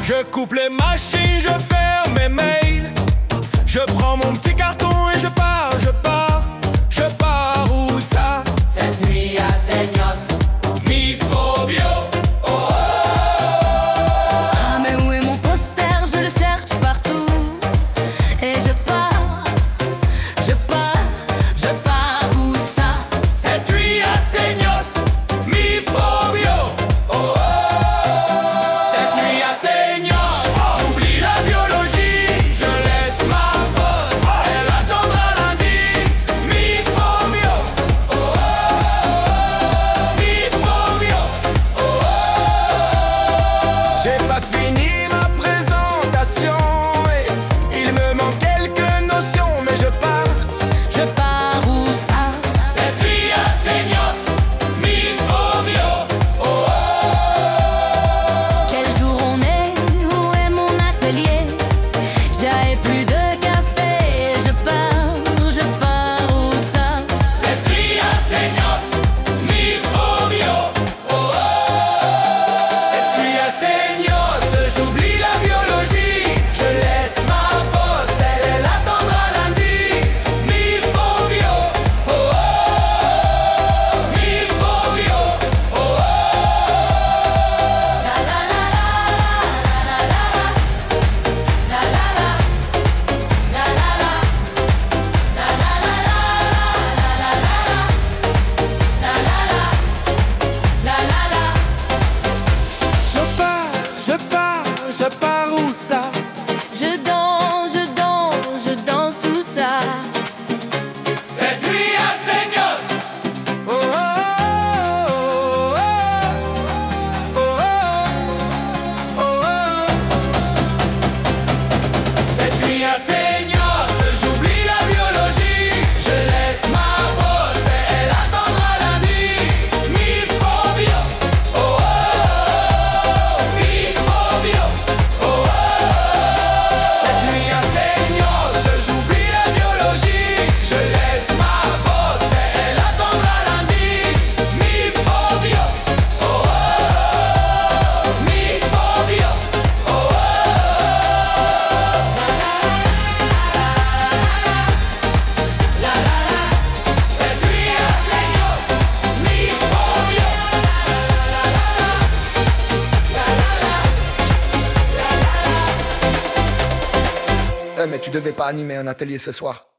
Je coupe les machines, je ferme mes mails. Je prends mon petit carton et je pars, je pars. Je pars où ça? Cette nuit à Seignos, Mi Fobio. Oh, oh. Ah mais où est mon poster? Je le cherche partout. Et je pars, je pars, je pars où ça? Cette nuit à Seignos, Mi Fobio. Oh, oh. Cette nuit à Seignos, j'oublie la biologie. Je laisse ma bosse, elle attendra lundi. Mi Fobio. Oh, oh. Mi Fobio. Oh, oh. J'ai pas fini ma présentation et il me manque quelques notions, mais je pars. Je pars où ça? Cette nuit à Seignos, Mi Fobio. Oh, oh. Quel jour on est? Où est mon atelier? J'avais plus de café. Je pars où ça? Cette nuit à Seignos, Mi Fobio. Oh, oh. Cette nuit à Seignos, j'oublie la biologie. Je laisse ma bosse, elle attendra lundi. Mi Fobio. Oh, oh. Mi Fobio. Oh, oh. La la la la la la la la la la la la Je pars où ça? Je danse où ça? Cette nuit à Seignos. Oh, oh, oh, oh, oh, oh, oh, oh. Cette nuit à Seignos, j'oublie la biologie. Je laisse ma bosse, elle attendra lundi. Mi Fobio. Oh, oh, Mi Fobio. Oh, oh. Cette nuit à Seignos, j'oublie la biologie. Je laisse ma bosse, elle attendra lundi. Mi Fobio. Oh, oh. Mi Fobio. Oh, oh. Cette nuit à Seignos, Mi Fobio. Mais tu devais pas animer un atelier ce soir.